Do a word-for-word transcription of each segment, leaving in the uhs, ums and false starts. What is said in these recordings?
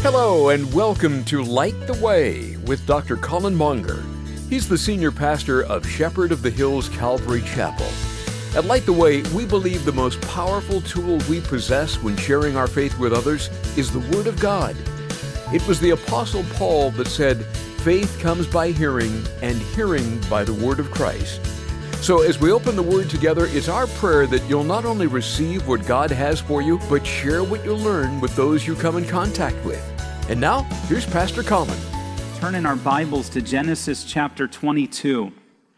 Hello and welcome to Light the Way with Doctor Colin Monger. He's the senior pastor of Shepherd of the Hills Calvary Chapel. At Light the Way, we believe the most powerful tool we possess when sharing our faith with others is the Word of God. It was the Apostle Paul that said, "Faith comes by hearing, and hearing by the Word of Christ." So as we open the Word together, it's our prayer that you'll not only receive what God has for you, but share what you learn with those you come in contact with. And now, here's Pastor Colin. Turn in our Bibles to Genesis chapter twenty-two.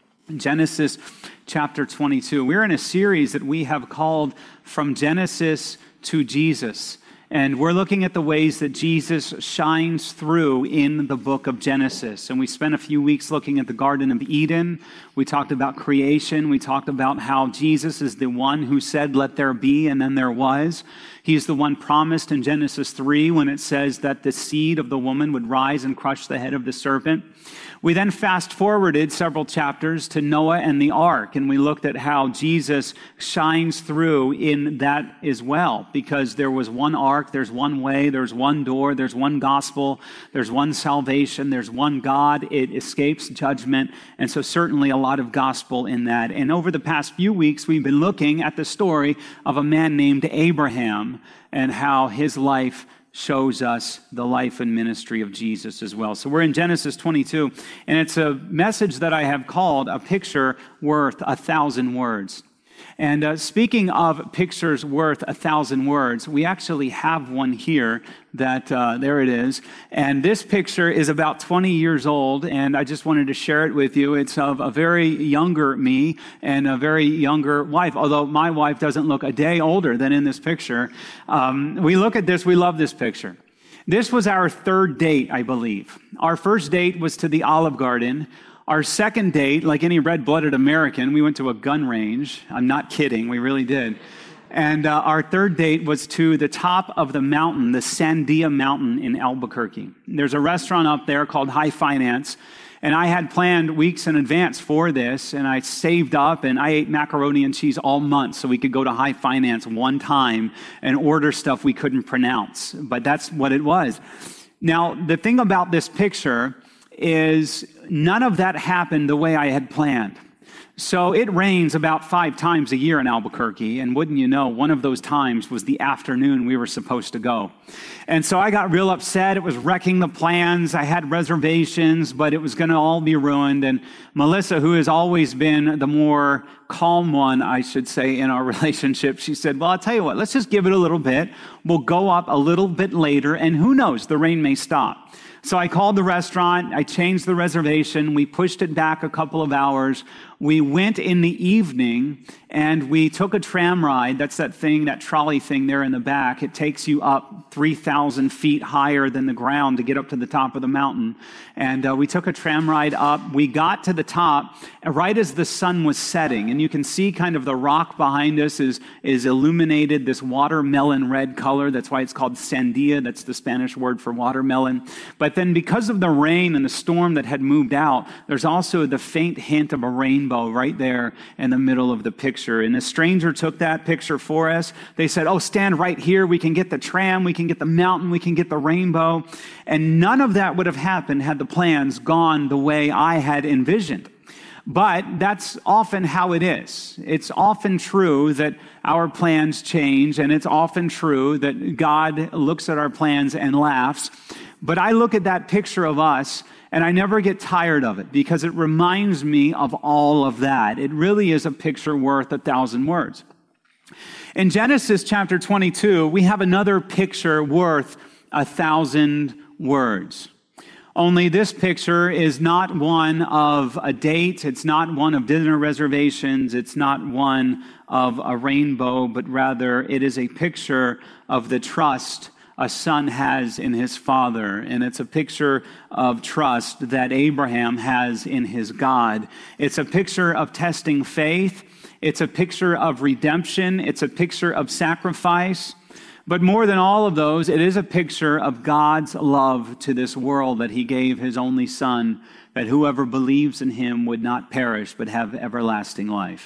Genesis chapter twenty-two. We're in a series that we have called From Genesis to Jesus. And we're looking at the ways that Jesus shines through in the book of Genesis. And we spent a few weeks looking at the Garden of Eden. We talked about creation. We talked about how Jesus is the one who said, "Let there be," and then there was. He's the one promised in Genesis three when it says that the seed of the woman would rise and crush the head of the serpent. We then fast forwarded several chapters to Noah and the ark, and we looked at how Jesus shines through in that as well, because there was one ark, there's one way, there's one door, there's one gospel, there's one salvation, there's one God. It escapes judgment, and so certainly a lot of gospel in that. And over the past few weeks, we've been looking at the story of a man named Abraham and how his life shows us the life and ministry of Jesus as well. So we're in Genesis twenty-two, and it's a message that I have called A Picture Worth a Thousand Words. And uh, speaking of pictures worth a thousand words, we actually have one here that, uh, there it is. And this picture is about twenty years old, and I just wanted to share it with you. It's of a very younger me and a very younger wife, although my wife doesn't look a day older than in this picture. Um, we look at this, we love this picture. This was our third date, I believe. Our first date was to the Olive Garden. Our second date, like any red-blooded American, we went to a gun range. I'm not kidding, we really did. And uh, our third date was to the top of the mountain, the Sandia Mountain in Albuquerque. There's a restaurant up there called High Finance, and I had planned weeks in advance for this, and I saved up, and I ate macaroni and cheese all month so we could go to High Finance one time and order stuff we couldn't pronounce. But that's what it was. Now, the thing about this picture is none of that happened the way I had planned. So it rains about five times a year in Albuquerque, and wouldn't you know, one of those times was the afternoon we were supposed to go. And so I got real upset. It was wrecking the plans. I had reservations, but it was going to all be ruined. And Melissa, who has always been the more calm one, I should say, in our relationship, she said, "Well, I'll tell you what, let's just give it a little bit. We'll go up a little bit later, and who knows, the rain may stop." So I called the restaurant, I changed the reservation, we pushed it back a couple of hours. We went in the evening and we took a tram ride. That's that thing, that trolley thing there in the back. It takes you up three thousand feet higher than the ground to get up to the top of the mountain. And uh, we took a tram ride up. We got to the top right as the sun was setting. And you can see kind of the rock behind us is, is illuminated this watermelon red color. That's why it's called sandia. That's the Spanish word for watermelon. But then because of the rain and the storm that had moved out, there's also the faint hint of a rainbow right there in the middle of the picture. And a stranger took that picture for us. They said, "Oh, stand right here. We can get the tram. We can get the mountain. We can get the rainbow." And none of that would have happened had the plans gone the way I had envisioned. But that's often how it is. It's often true that our plans change, and it's often true that God looks at our plans and laughs. But I look at that picture of us, and I never get tired of it because it reminds me of all of that. It really is a picture worth a thousand words. In Genesis chapter twenty-two, we have another picture worth a thousand words. Only this picture is not one of a date. It's not one of dinner reservations. It's not one of a rainbow, but rather it is a picture of the trust a son has in his father. And it's a picture of trust that Abraham has in his God. It's a picture of testing faith. It's a picture of redemption. It's a picture of sacrifice. But more than all of those, it is a picture of God's love to this world, that he gave his only son, that whoever believes in him would not perish but have everlasting life.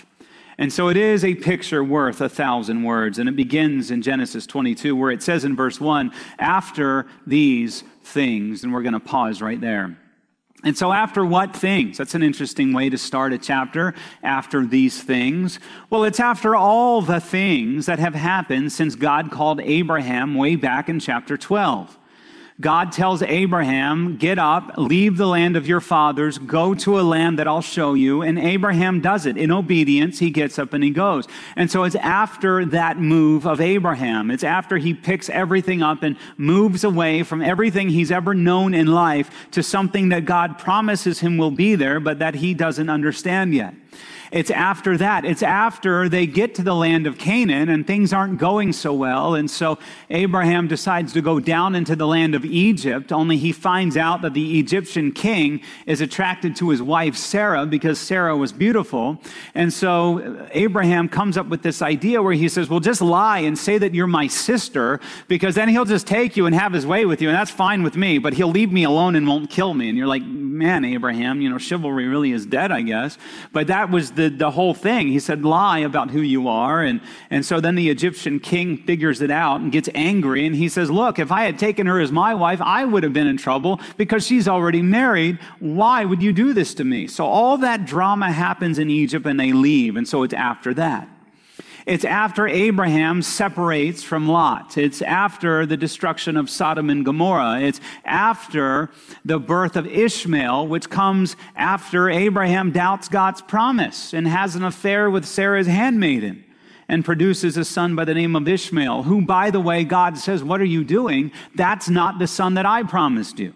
And so it is a picture worth a thousand words. And it begins in Genesis twenty-two, where it says in verse one, after these things. And we're going to pause right there. And so after what things? That's an interesting way to start a chapter, after these things. Well, it's after all the things that have happened since God called Abraham way back in chapter twelve. God tells Abraham, get up, leave the land of your fathers, go to a land that I'll show you. And Abraham does it. In obedience, he gets up and he goes. And so it's after that move of Abraham. It's after he picks everything up and moves away from everything he's ever known in life to something that God promises him will be there, but that he doesn't understand yet. It's after that. It's after they get to the land of Canaan and things aren't going so well. And so Abraham decides to go down into the land of Egypt, only he finds out that the Egyptian king is attracted to his wife Sarah because Sarah was beautiful. And so Abraham comes up with this idea where he says, well, just lie and say that you're my sister, because then he'll just take you and have his way with you. And that's fine with me, but he'll leave me alone and won't kill me. And you're like, man, Abraham, you know, chivalry really is dead, I guess. But that was the, the whole thing. He said, lie about who you are. And, and so then the Egyptian king figures it out and gets angry. And he says, look, if I had taken her as my wife, I would have been in trouble because she's already married. Why would you do this to me? So all that drama happens in Egypt and they leave. And so it's after that. It's after Abraham separates from Lot. It's after the destruction of Sodom and Gomorrah. It's after the birth of Ishmael, which comes after Abraham doubts God's promise and has an affair with Sarah's handmaiden and produces a son by the name of Ishmael, who, by the way, God says, what are you doing? That's not the son that I promised you.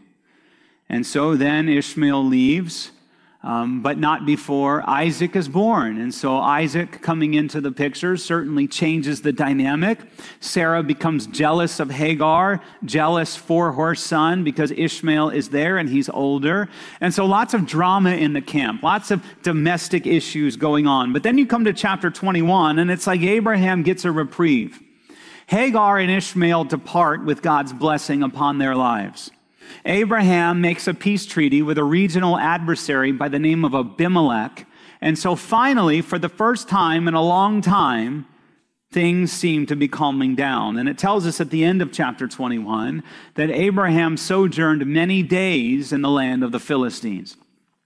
And so then Ishmael leaves. Um, but not before Isaac is born. And so Isaac coming into the picture certainly changes the dynamic. Sarah becomes jealous of Hagar, jealous for her son because Ishmael is there and he's older. And so lots of drama in the camp, lots of domestic issues going on. But then you come to chapter twenty-one and it's like Abraham gets a reprieve. Hagar and Ishmael depart with God's blessing upon their lives. Abraham makes a peace treaty with a regional adversary by the name of Abimelech. And so finally, for the first time in a long time, things seem to be calming down. And it tells us at the end of chapter twenty-one that Abraham sojourned many days in the land of the Philistines.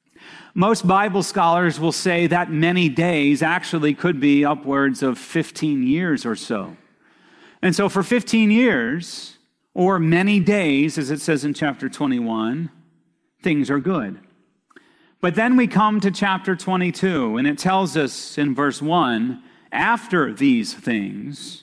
Most Bible scholars will say that many days actually could be upwards of fifteen years or so. And so for fifteen years, or many days, as it says in chapter twenty-one, things are good. But then we come to chapter twenty-two, and it tells us in verse one, after these things,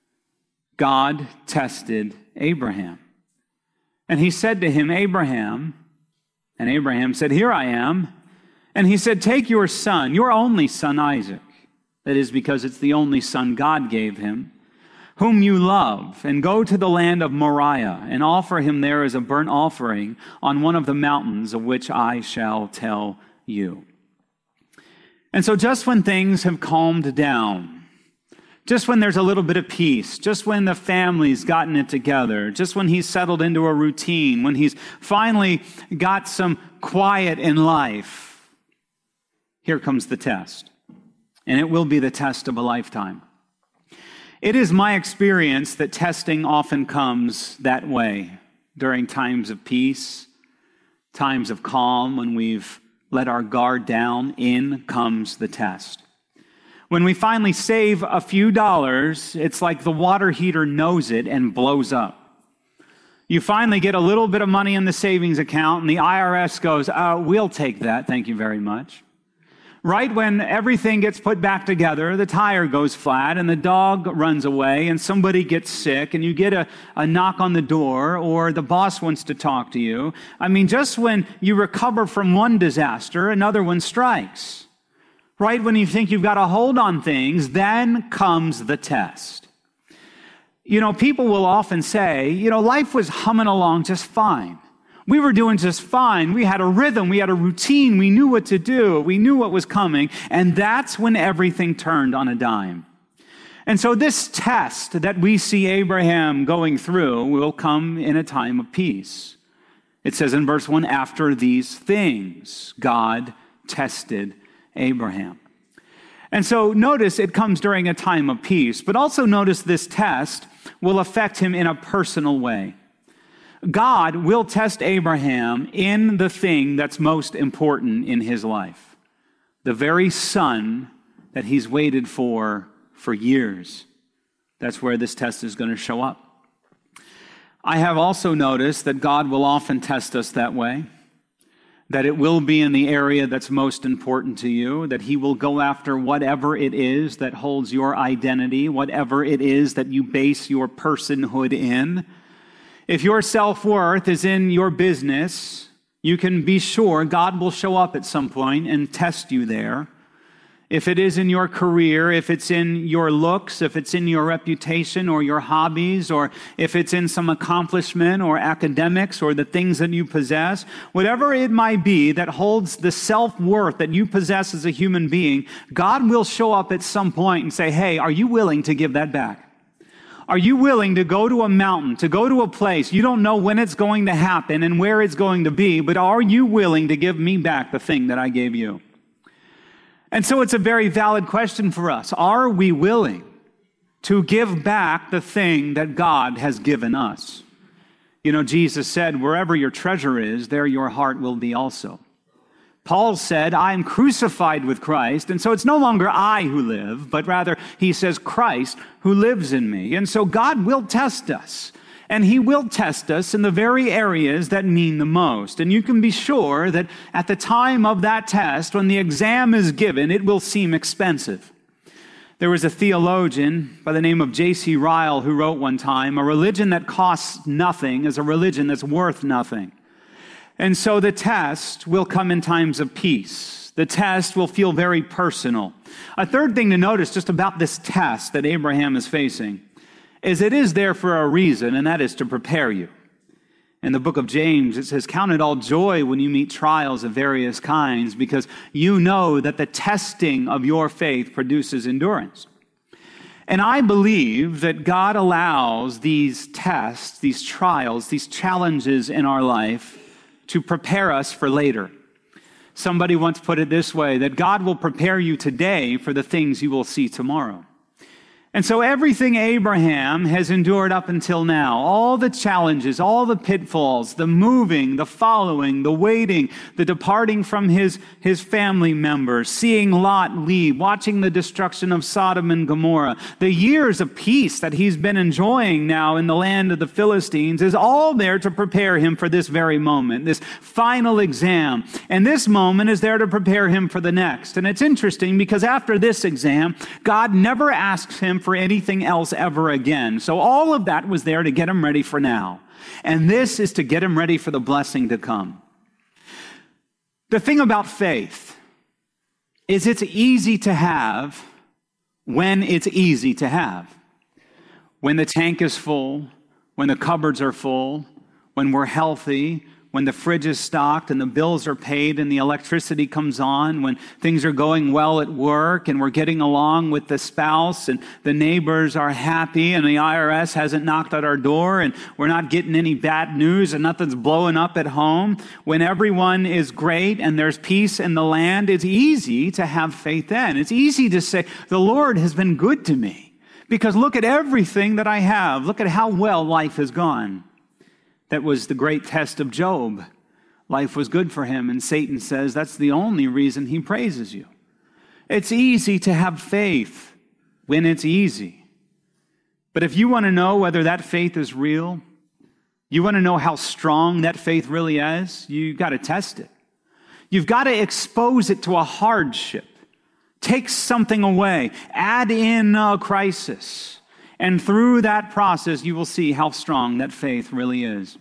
God tested Abraham. And he said to him, Abraham, and Abraham said, here I am. And he said, take your son, your only son Isaac, that is because it's the only son God gave him, whom you love, and go to the land of Moriah, and offer him there as a burnt offering on one of the mountains of which I shall tell you. And so just when things have calmed down, just when there's a little bit of peace, just when the family's gotten it together, just when he's settled into a routine, when he's finally got some quiet in life, here comes the test. And it will be the test of a lifetime. It is my experience that testing often comes that way during times of peace, times of calm, when we've let our guard down. In comes the test. When we finally save a few dollars, it's like the water heater knows it and blows up. You finally get a little bit of money in the savings account and the I R S goes, uh, we'll take that, thank you very much. Right when everything gets put back together, the tire goes flat and the dog runs away and somebody gets sick and you get a, a knock on the door or the boss wants to talk to you. I mean, just when you recover from one disaster, another one strikes. Right when you think you've got a hold on things, then comes the test. You know, people will often say, you know, life was humming along just fine. We were doing just fine. We had a rhythm. We had a routine. We knew what to do. We knew what was coming. And that's when everything turned on a dime. And so this test that we see Abraham going through will come in a time of peace. It says in verse one, after these things, God tested Abraham. And so notice it comes during a time of peace, but also notice this test will affect him in a personal way. God will test Abraham in the thing that's most important in his life, the very son that he's waited for for years. That's where this test is going to show up. I have also noticed that God will often test us that way, that it will be in the area that's most important to you, that he will go after whatever it is that holds your identity, whatever it is that you base your personhood in. If your self-worth is in your business, you can be sure God will show up at some point and test you there. If it is in your career, if it's in your looks, if it's in your reputation or your hobbies, or if it's in some accomplishment or academics or the things that you possess, whatever it might be that holds the self-worth that you possess as a human being, God will show up at some point and say, hey, are you willing to give that back? Are you willing to go to a mountain, to go to a place? You don't know when it's going to happen and where it's going to be, but are you willing to give me back the thing that I gave you? And so it's a very valid question for us. Are we willing to give back the thing that God has given us? You know, Jesus said, wherever your treasure is, there your heart will be also. Paul said, I am crucified with Christ, and so it's no longer I who live, but rather he says Christ who lives in me. And so God will test us, and he will test us in the very areas that mean the most. And you can be sure that at the time of that test, when the exam is given, it will seem expensive. There was a theologian by the name of J C Ryle who wrote one time, a religion that costs nothing is a religion that's worth nothing. And so the test will come in times of peace. The test will feel very personal. A third thing to notice just about this test that Abraham is facing is it is there for a reason, and that is to prepare you. In the book of James, it says, count it all joy when you meet trials of various kinds, because you know that the testing of your faith produces endurance. And I believe that God allows these tests, these trials, these challenges in our life to prepare us for later. Somebody once put it this way, that God will prepare you today for the things you will see tomorrow. And so everything Abraham has endured up until now, all the challenges, all the pitfalls, the moving, the following, the waiting, the departing from his, his family members, seeing Lot leave, watching the destruction of Sodom and Gomorrah, the years of peace that he's been enjoying now in the land of the Philistines is all there to prepare him for this very moment, this final exam. And this moment is there to prepare him for the next. And it's interesting because after this exam, God never asks him for anything else ever again. So all of that was there to get him ready for now. And this is to get him ready for the blessing to come. The thing about faith is it's easy to have when it's easy to have. When the tank is full, when the cupboards are full, when we're healthy, when the fridge is stocked and the bills are paid and the electricity comes on, when things are going well at work and we're getting along with the spouse and the neighbors are happy and the I R S hasn't knocked at our door and we're not getting any bad news and nothing's blowing up at home, when everyone is great and there's peace in the land, it's easy to have faith then. It's easy to say, the Lord has been good to me because look at everything that I have. Look at how well life has gone. That was the great test of Job. Life was good for him, and Satan says that's the only reason he praises you. It's easy to have faith when it's easy. But if you want to know whether that faith is real, you want to know how strong that faith really is, you've got to test it. You've got to expose it to a hardship. Take something away. Add in a crisis. And through that process, you will see how strong that faith really is.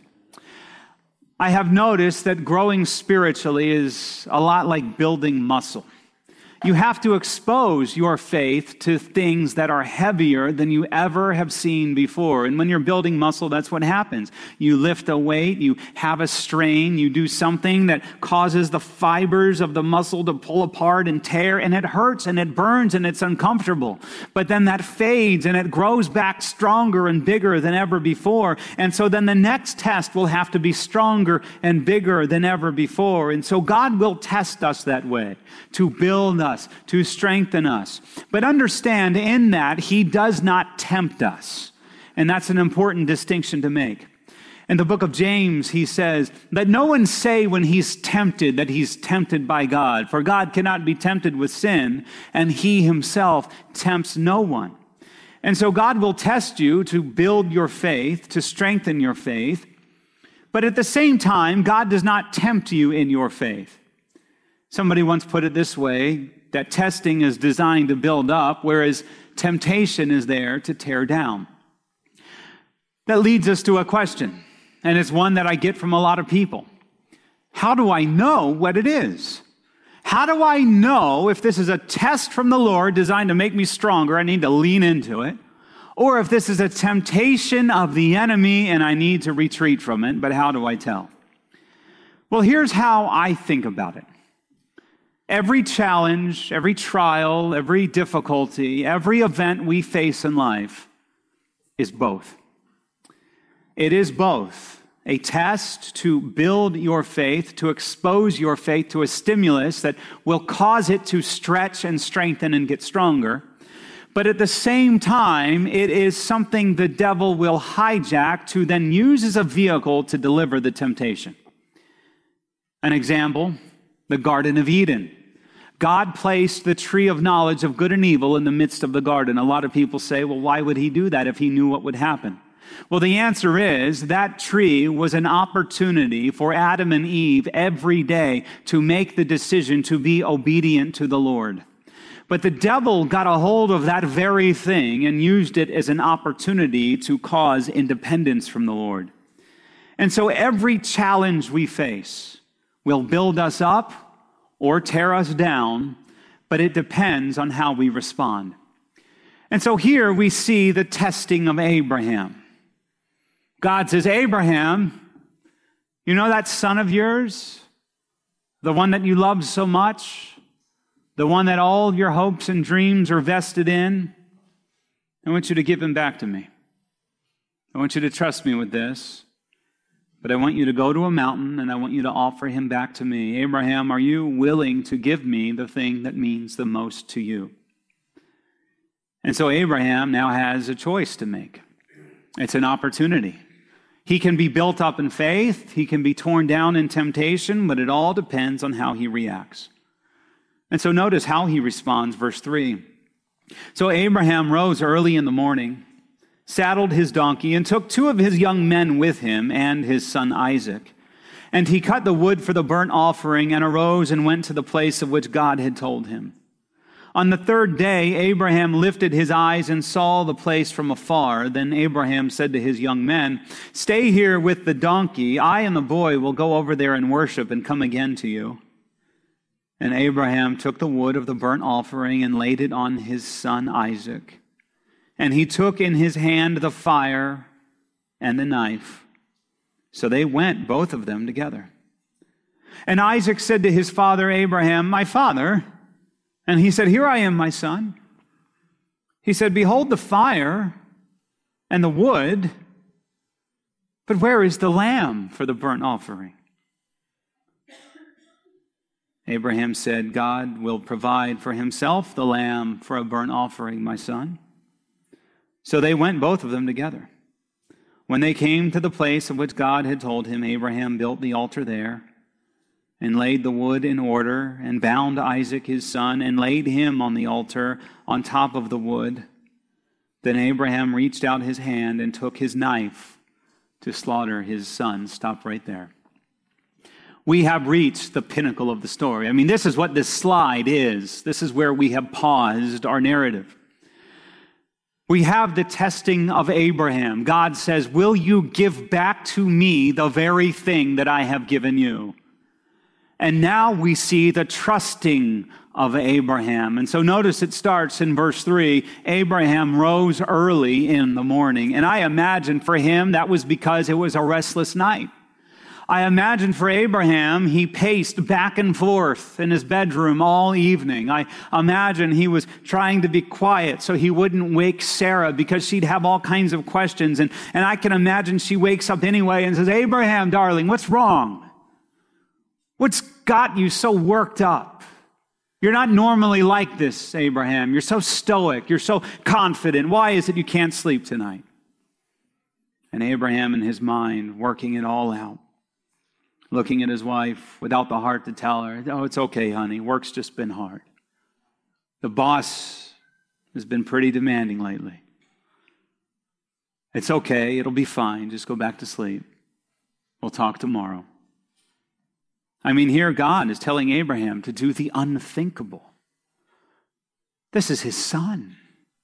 I have noticed that growing spiritually is a lot like building muscle. You have to expose your faith to things that are heavier than you ever have seen before. And when you're building muscle, that's what happens. You lift a weight, you have a strain, you do something that causes the fibers of the muscle to pull apart and tear, and it hurts and it burns and it's uncomfortable. But then that fades and it grows back stronger and bigger than ever before. And so then the next test will have to be stronger and bigger than ever before. And so God will test us that way to build us, to strengthen us. But understand in that he does not tempt us. And that's an important distinction to make. In the book of James, he says, "Let no one say when he's tempted that he's tempted by God, for God cannot be tempted with sin, and he himself tempts no one." And so God will test you to build your faith, to strengthen your faith. But at the same time, God does not tempt you in your faith. Somebody once put it this way, that testing is designed to build up, whereas temptation is there to tear down. That leads us to a question, and it's one that I get from a lot of people. How do I know what it is? How do I know if this is a test from the Lord designed to make me stronger, I need to lean into it, or if this is a temptation of the enemy and I need to retreat from it, but how do I tell? Well, here's how I think about it. Every challenge, every trial, every difficulty, every event we face in life is both. It is both a test to build your faith, to expose your faith to a stimulus that will cause it to stretch and strengthen and get stronger. But at the same time, it is something the devil will hijack to then use as a vehicle to deliver the temptation. An example, the Garden of Eden. God placed the tree of knowledge of good and evil in the midst of the garden. A lot of people say, well, why would he do that if he knew what would happen? Well, the answer is that tree was an opportunity for Adam and Eve every day to make the decision to be obedient to the Lord. But the devil got a hold of that very thing and used it as an opportunity to cause independence from the Lord. And so every challenge we face will build us up or tear us down, but it depends on how we respond. And so here we see the testing of Abraham. God says, Abraham, you know that son of yours, the one that you love so much, the one that all your hopes and dreams are vested in? I want you to give him back to me. I want you to trust me with this, but I want you to go to a mountain and I want you to offer him back to me. Abraham, are you willing to give me the thing that means the most to you? And so Abraham now has a choice to make. It's an opportunity. He can be built up in faith, he can be torn down in temptation, but it all depends on how he reacts. And so notice how he responds, verse three. So Abraham rose early in the morning, saddled his donkey, and took two of his young men with him and his son Isaac. And he cut the wood for the burnt offering and arose and went to the place of which God had told him. On the third day, Abraham lifted his eyes and saw the place from afar. Then Abraham said to his young men, "Stay here with the donkey. I and the boy will go over there and worship and come again to you." And Abraham took the wood of the burnt offering and laid it on his son Isaac. And he took in his hand the fire and the knife. So they went, both of them, together. And Isaac said to his father Abraham, "My father." And he said, "Here I am, my son." He said, "Behold the fire and the wood, but where is the lamb for the burnt offering?" Abraham said, "God will provide for himself the lamb for a burnt offering, my son." So they went, both of them, together. When they came to the place of which God had told him, Abraham built the altar there and laid the wood in order, and bound Isaac his son, and laid him on the altar on top of the wood. Then Abraham reached out his hand and took his knife to slaughter his son. Stop right there. We have reached the pinnacle of the story. I mean, this is what this slide is. This is where we have paused our narrative. We have the testing of Abraham. God says, "Will you give back to me the very thing that I have given you?" And now we see the trusting of Abraham. And so notice it starts in verse three, Abraham rose early in the morning. And I imagine for him that was because it was a restless night. I imagine for Abraham, he paced back and forth in his bedroom all evening. I imagine he was trying to be quiet so he wouldn't wake Sarah because she'd have all kinds of questions. And, and I can imagine she wakes up anyway and says, "Abraham, darling, what's wrong? What's got you so worked up? You're not normally like this, Abraham. You're so stoic. You're so confident. Why is it you can't sleep tonight? And Abraham in his mind, working it all out, looking at his wife without the heart to tell her, oh, it's okay, honey. Work's just been hard. The boss has been pretty demanding lately. It's okay. It'll be fine. Just go back to sleep. We'll talk tomorrow. I mean, here God is telling Abraham to do the unthinkable. This is his son.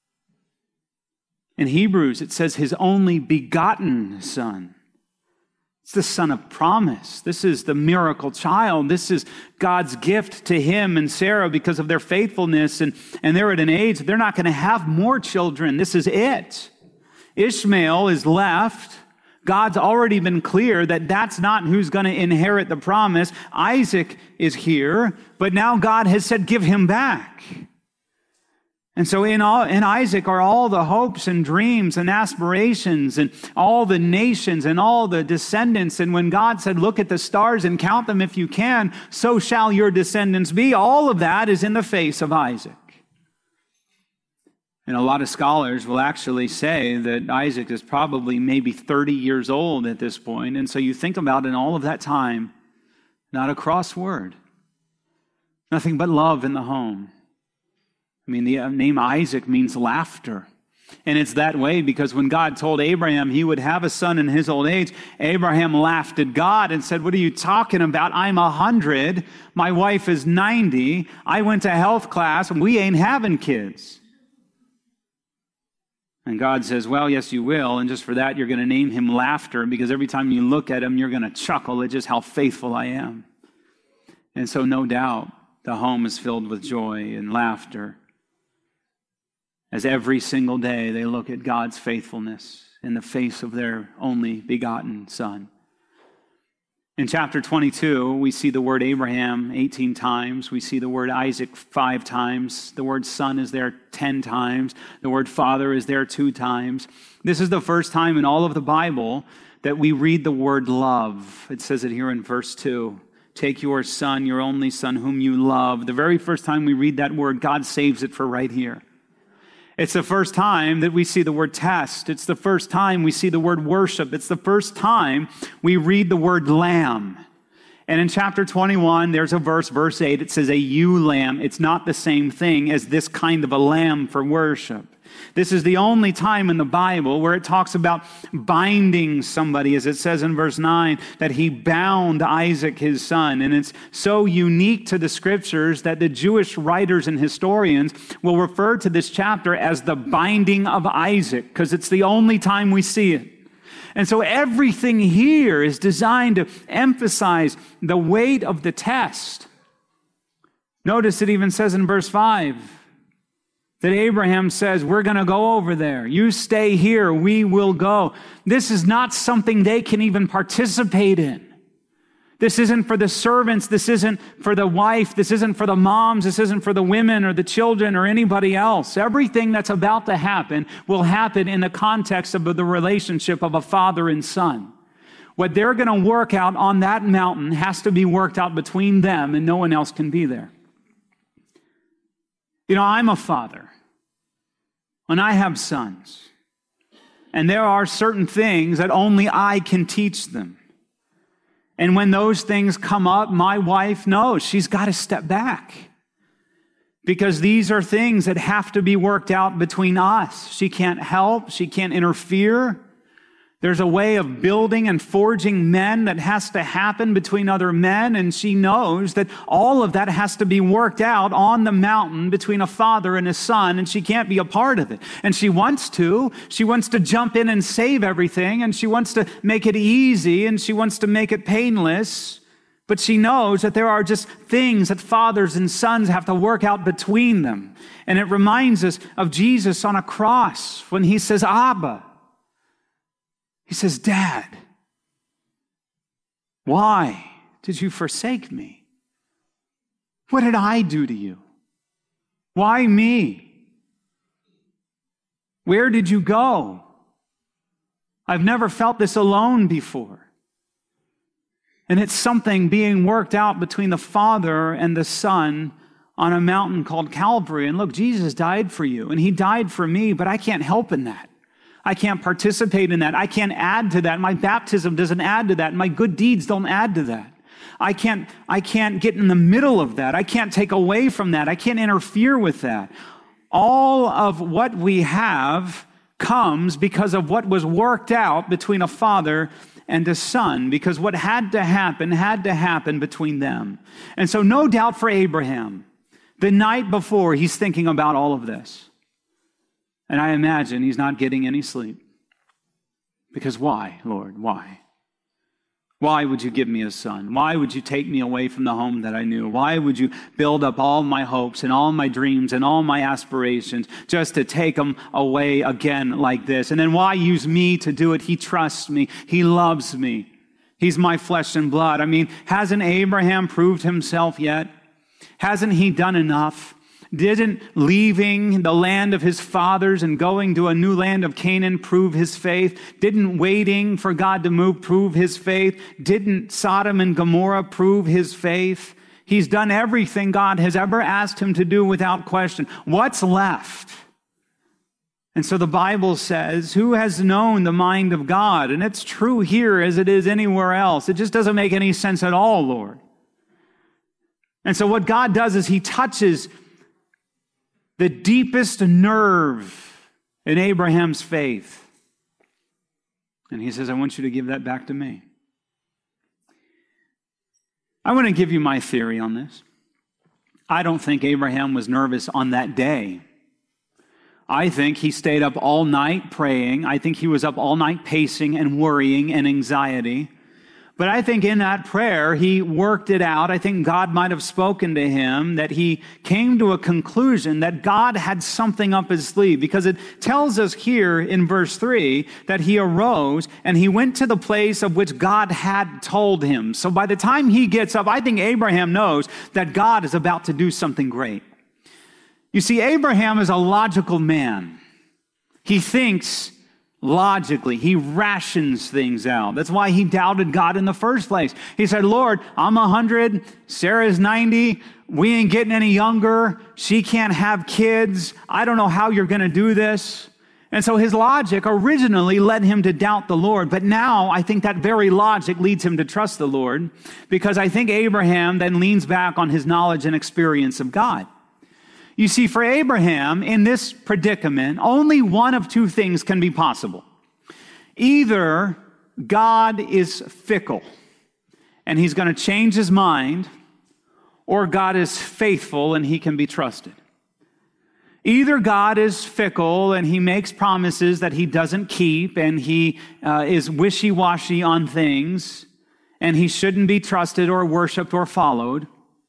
In Hebrews, it says his only begotten son. It's the son of promise. This is the miracle child. This is God's gift to him and Sarah because of their faithfulness. And, and they're at an age that they're not going to have more children. This is it. Ishmael is left. God's already been clear that that's not who's going to inherit the promise. Isaac is here, but now God has said, give him back. And so in, all, in Isaac are all the hopes and dreams and aspirations and all the nations and all the descendants. And when God said, look at the stars and count them if you can, so shall your descendants be. All of that is in the face of Isaac. And a lot of scholars will actually say that Isaac is probably maybe thirty years old at this point. And so you think about in all of that time, not a cross word, nothing but love in the home. I mean, the name Isaac means laughter. And it's that way because when God told Abraham he would have a son in his old age, Abraham laughed at God and said, what are you talking about? I'm a hundred. My wife is ninety. I went to health class and we ain't having kids. And God says, well, yes, you will. And just for that, you're going to name him Laughter because every time you look at him, you're going to chuckle at just how faithful I am. And so no doubt the home is filled with joy and laughter as every single day they look at God's faithfulness in the face of their only begotten son. In chapter twenty-two, we see the word Abraham eighteen times. We see the word Isaac five times. The word son is there ten times. The word father is there two times. This is the first time in all of the Bible that we read the word love. It says it here in verse two. Take your son, your only son, whom you love. The very first time we read that word, God saves it for right here. It's the first time that we see the word test. It's the first time we see the word worship. It's the first time we read the word lamb. And in chapter twenty-one, there's a verse, verse eight, it says a ewe lamb. It's not the same thing as this kind of a lamb for worship. This is the only time in the Bible where it talks about binding somebody, as it says in verse nine, that he bound Isaac, his son. And it's so unique to the scriptures that the Jewish writers and historians will refer to this chapter as the binding of Isaac, because it's the only time we see it. And so everything here is designed to emphasize the weight of the test. Notice it even says in verse five, that Abraham says, we're going to go over there. You stay here, we will go. This is not something they can even participate in. This isn't for the servants. This isn't for the wife. This isn't for the moms. This isn't for the women or the children or anybody else. Everything that's about to happen will happen in the context of the relationship of a father and son. What they're going to work out on that mountain has to be worked out between them, and no one else can be there. You know, I'm a father, and I have sons, and there are certain things that only I can teach them. And when those things come up, my wife knows she's got to step back because these are things that have to be worked out between us. She can't help. She can't interfere. There's a way of building and forging men that has to happen between other men, and she knows that all of that has to be worked out on the mountain between a father and a son, and she can't be a part of it. And she wants to. She wants to jump in and save everything, and she wants to make it easy, and she wants to make it painless. But she knows that there are just things that fathers and sons have to work out between them. And it reminds us of Jesus on a cross when he says, Abba. He says, Dad, why did you forsake me? What did I do to you? Why me? Where did you go? I've never felt this alone before. And it's something being worked out between the Father and the Son on a mountain called Calvary. And look, Jesus died for you, and he died for me, but I can't help in that. I can't participate in that. I can't add to that. My baptism doesn't add to that. My good deeds don't add to that. I can't, I can't get in the middle of that. I can't take away from that. I can't interfere with that. All of what we have comes because of what was worked out between a father and a son, because what had to happen had to happen between them. And so no doubt for Abraham, the night before, he's thinking about all of this. And I imagine he's not getting any sleep. Because why, Lord? Why? Why would you give me a son? Why would you take me away from the home that I knew? Why would you build up all my hopes and all my dreams and all my aspirations just to take them away again like this? And then why use me to do it? He trusts me. He loves me. He's my flesh and blood. I mean, hasn't Abraham proved himself yet? Hasn't he done enough? Didn't leaving the land of his fathers and going to a new land of Canaan prove his faith? Didn't waiting for God to move prove his faith? Didn't Sodom and Gomorrah prove his faith? He's done everything God has ever asked him to do without question. What's left? And so the Bible says, who has known the mind of God? And it's true here as it is anywhere else. It just doesn't make any sense at all, Lord. And so what God does is he touches the deepest nerve in Abraham's faith. And he says, I want you to give that back to me. I want to give you my theory on this. I don't think Abraham was nervous on that day. I think he stayed up all night praying. I think he was up all night pacing and worrying and anxiety. But I think in that prayer, he worked it out. I think God might have spoken to him, that he came to a conclusion that God had something up his sleeve, because it tells us here in verse three that he arose and he went to the place of which God had told him. So by the time he gets up, I think Abraham knows that God is about to do something great. You see, Abraham is a logical man. He thinks logically. He rations things out. That's why he doubted God in the first place. He said, Lord, I'm one hundred, Sarah's ninety, we ain't getting any younger, she can't have kids, I don't know how you're going to do this. And so his logic originally led him to doubt the Lord. But now I think that very logic leads him to trust the Lord, because I think Abraham then leans back on his knowledge and experience of God. You see, for Abraham, in this predicament, only one of two things can be possible. Either God is fickle, and he's going to change his mind, or God is faithful, and he can be trusted. Either God is fickle, and he makes promises that he doesn't keep, and he uh, is wishy-washy on things, and he shouldn't be trusted or worshiped or followed,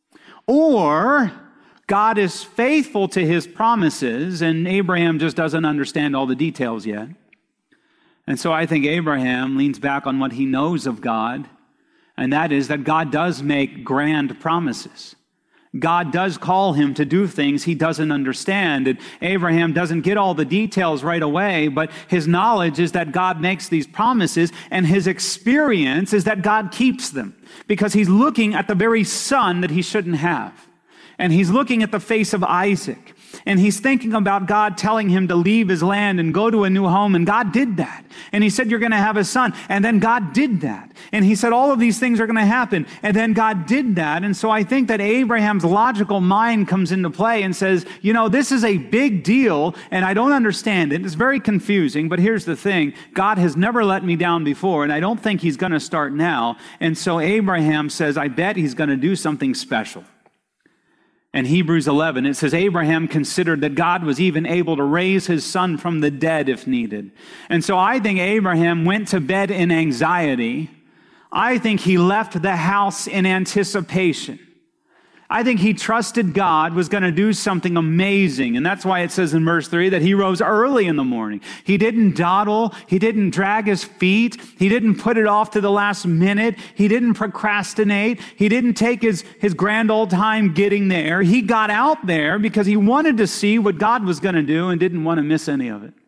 or God is faithful to his promises, and Abraham just doesn't understand all the details yet. And so I think Abraham leans back on what he knows of God, and that is that God does make grand promises. God does call him to do things he doesn't understand, and Abraham doesn't get all the details right away, but his knowledge is that God makes these promises, and his experience is that God keeps them, because he's looking at the very son that he shouldn't have. And he's looking at the face of Isaac, and he's thinking about God telling him to leave his land and go to a new home, and God did that. And he said, you're going to have a son, and then God did that. And he said, all of these things are going to happen, and then God did that. And so I think that Abraham's logical mind comes into play and says, you know, this is a big deal, and I don't understand it. It's very confusing, but here's the thing. God has never let me down before, and I don't think he's going to start now. And so Abraham says, I bet he's going to do something special. In Hebrews eleven, it says, Abraham considered that God was even able to raise his son from the dead if needed. And so I think Abraham went to bed in anxiety. I think he left the house in anticipation. I think he trusted God was going to do something amazing. And that's why it says in verse three that he rose early in the morning. He didn't dawdle. He didn't drag his feet. He didn't put it off to the last minute. He didn't procrastinate. He didn't take his, his grand old time getting there. He got out there because he wanted to see what God was going to do and didn't want to miss any of it.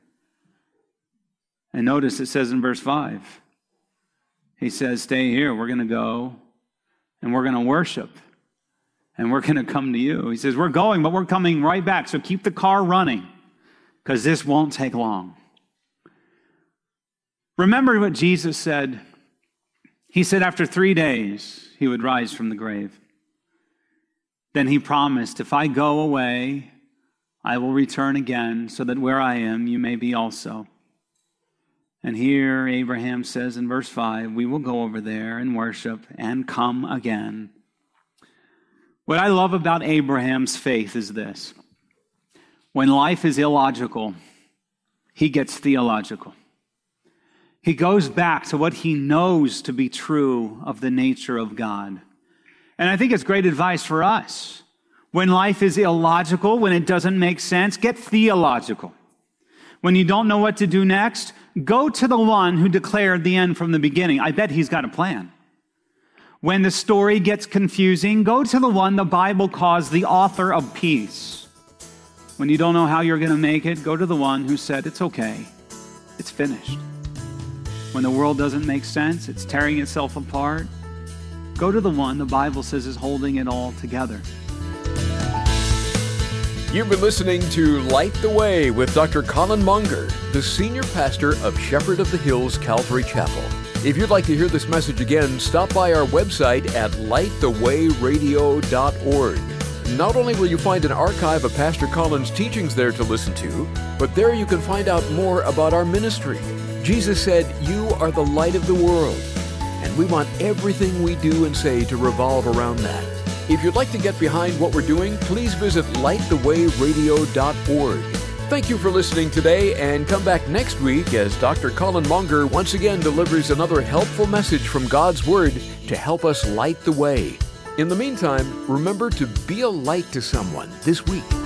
And notice it says in verse five, he says, stay here. We're going to go and we're going to worship. and we're going to come to you. He says, we're going, but we're coming right back. So keep the car running, because this won't take long. Remember what Jesus said. He said after three days, he would rise from the grave. Then he promised, if I go away, I will return again, so that where I am, you may be also. And here Abraham says in verse five, we will go over there and worship and come again. What I love about Abraham's faith is this. When life is illogical, he gets theological. He goes back to what he knows to be true of the nature of God. And I think it's great advice for us. When life is illogical, when it doesn't make sense, get theological. When you don't know what to do next, go to the one who declared the end from the beginning. I bet he's got a plan. When the story gets confusing, go to the one the Bible calls the author of peace. When you don't know how you're going to make it, go to the one who said, it's okay, it's finished. When the world doesn't make sense, it's tearing itself apart, go to the one the Bible says is holding it all together. You've been listening to Light the Way with Doctor Colin Monger, the senior pastor of Shepherd of the Hills Calvary Chapel. If you'd like to hear this message again, stop by our website at light the way radio dot org. Not only will you find an archive of Pastor Colin's teachings there to listen to, but there you can find out more about our ministry. Jesus said, you are the light of the world, and we want everything we do and say to revolve around that. If you'd like to get behind what we're doing, please visit light the way radio dot org. Thank you for listening today, and come back next week as Doctor Colin Monger once again delivers another helpful message from God's Word to help us light the way. In the meantime, remember to be a light to someone this week.